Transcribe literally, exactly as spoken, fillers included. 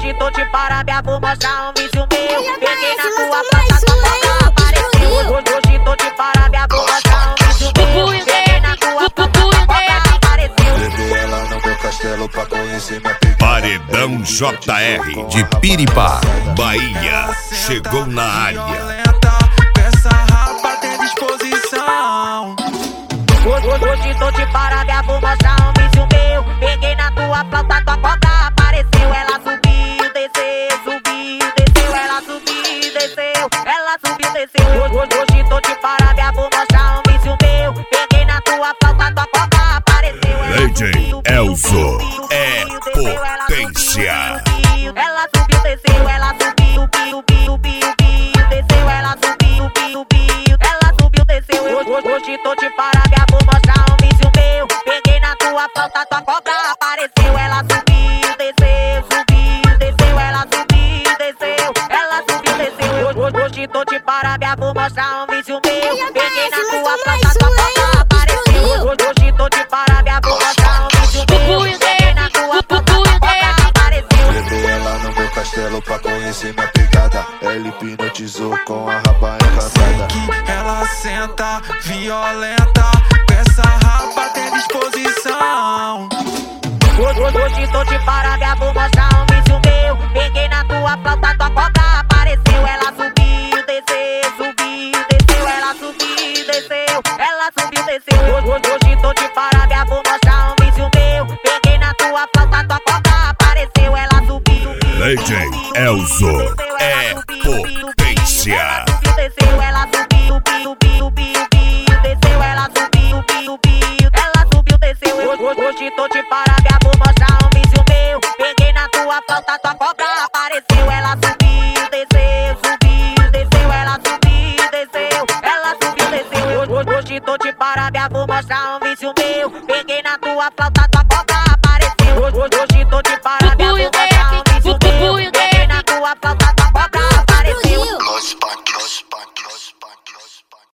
hoje tô de parabéns, vou mostrar um vídeo meu. Peguei na tua flauta, tua boca apareceu. Hoje tô de parabéns, vou mostrar um vídeo meu. Peguei na tua flauta, tua boca apareceu. Levei ela no meu castelo pra conhecer minha pegada. Paredão J R de Piripá, Bahia, chegou na área. Essa rapa tem disposição. Hoje tô de parabéns, vou mostrar um vídeo meu. Peguei na tua flauta, tua boca apareceu. Ela subiu, desceu, subiu, desceu. Ela subiu, desceu, ela subiu, desceu. Hoje tô de parabéns, vou mostrar um vídeo meu. Peguei na tua flauta, tua boca apareceu. D J Elzo é potência. Ela subiu, desceu, ela subiu, subiu, subiu, subiu, desceu. Ela subiu, subiu, subiu, ela subiu, desceu. Hoje tô de parabéns, vou mostrar um vídeo meu. Peguei na tua flauta, tua cobra apareceu. Ela subiu, desceu, subiu, desceu. Ela subiu, desceu, ela subiu, desceu. Hoje tô de parabéns, vou mostrar um vídeo meu. Peguei na tua flauta, tua cobra apareceu. Hoje tô de parabéns, vou mostrar um vídeo meu. Peguei na tua flauta, tua cobra apareceu. Levei ela no meu castelo pra conhecer minha pegada. Ela hipnotizou com a raba encantada. Que ela senta violenta, essa rapa tem disposição. Hoje tô de parabéns, vou mostrar um vídeo meu. Peguei na tua flauta, tua cobra apareceu. Ela subiu, desceu, subiu, desceu. Ela subiu, desceu, ela subiu, desceu. Hoje tô de parabéns, vou mostrar um vídeo meu. Peguei na tua flauta, tua cobra apareceu. Ela subiu, D J Elzo é potência. desceu, ela subiu, subiu, subiu, subiu, desceu. Ela subiu, subiu, subiu, ela subiu, desceu. Hoje tô de parabéns, vou mostrar um vídeo meu. Peguei na tua flauta, tua cobra apareceu. Ela subiu, desceu, subiu, desceu. Ela subiu, desceu, ela subiu, desceu. Hoje tô de parabéns, vou mostrar um vídeo meu. Peguei na tua flauta, tua cobra apareceu. Hoje tô de parabéns, vou mostrar